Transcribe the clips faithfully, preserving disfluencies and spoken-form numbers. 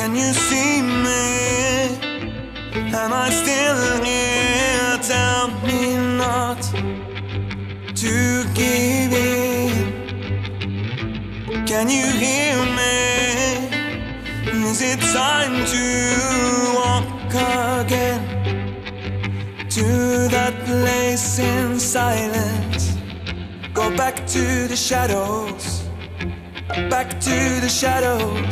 Can you see me? Am I still here? Tell me not to give in. Can you hear me? Is it time to walk again to that place in silence? Go back to the shadows, back to the shadows.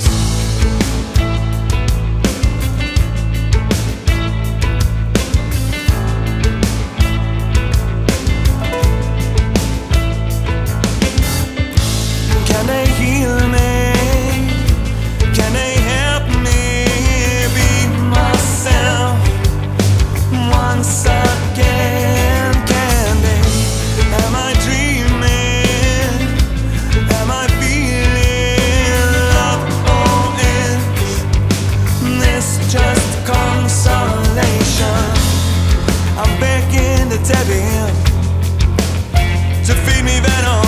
Can they heal me? Can they help me be myself once again? Can they? Am I dreaming? Am I feeling love, or is this just consolation? I'm begging the devil to feed me venom.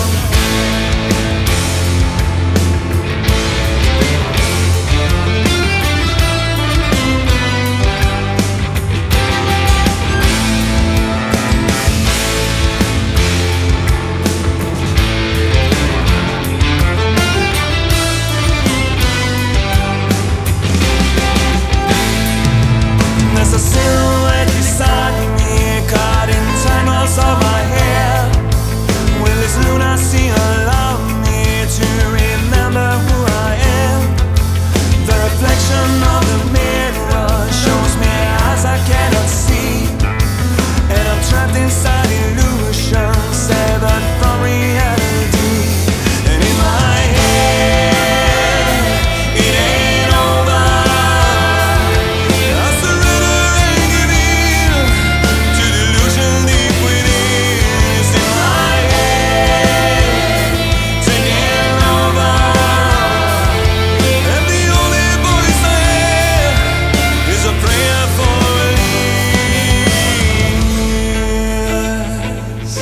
There's a silhouette beside me, caught in tangles of my hair. Will this lunacy allow me to remember who I am? The reflection of the mirror shows me eyes I cannot see, and I'm trapped inside illusion, severed from reality. And in my head, it ain't over. I surrender and give in to delusion deep within. It's in my head, taking over, and the only voice I hear is a prayer for release.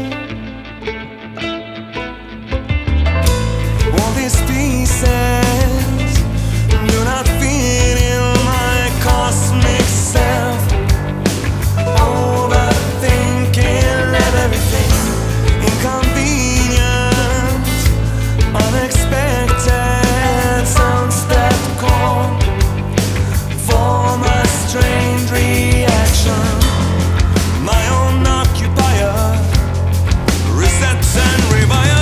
All these pieces do not fit in my cosmic self. Overthinking everything, inconvenient, unexpected sounds that call for my strange reaction. My own occupier resets and rewires.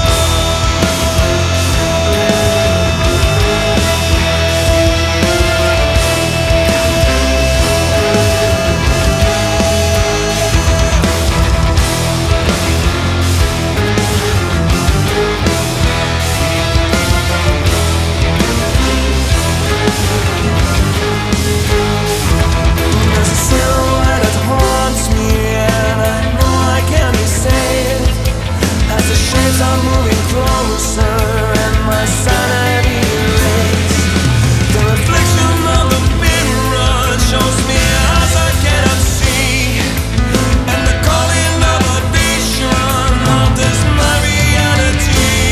There's a silhouette that haunts me, and I know I can't be saved. As the shades are moving closer and my sanity erased, the reflection of the mirror shows me eyes I cannot see, and the calling of a vision alters my reality.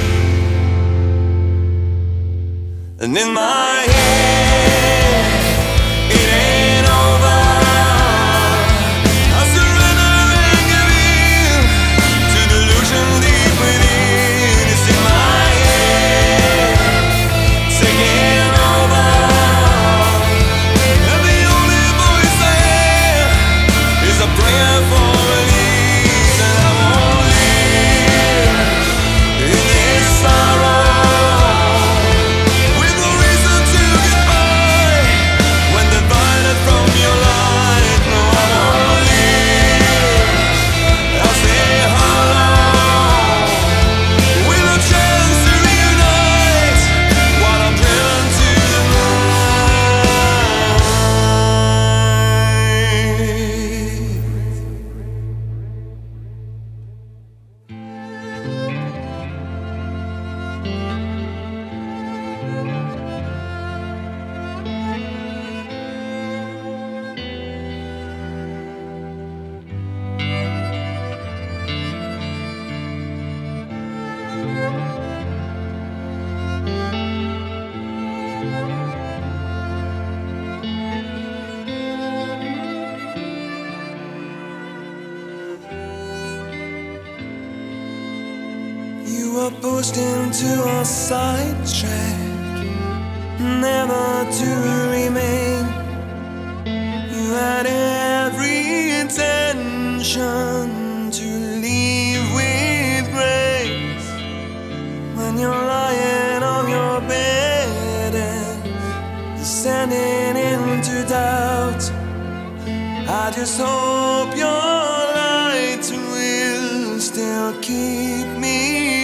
And in my head, it ain't over. I surrender and give in to delusion deep within. It's in my head, taking over, and the only voice I hear is a prayer for release. And I won't live in this sorrow with no reason to were pushed into a sidetrack, never to remain. You had every intention to leave with grace. When you're lying on your bed and descending into doubt, I just hope your light will still keep me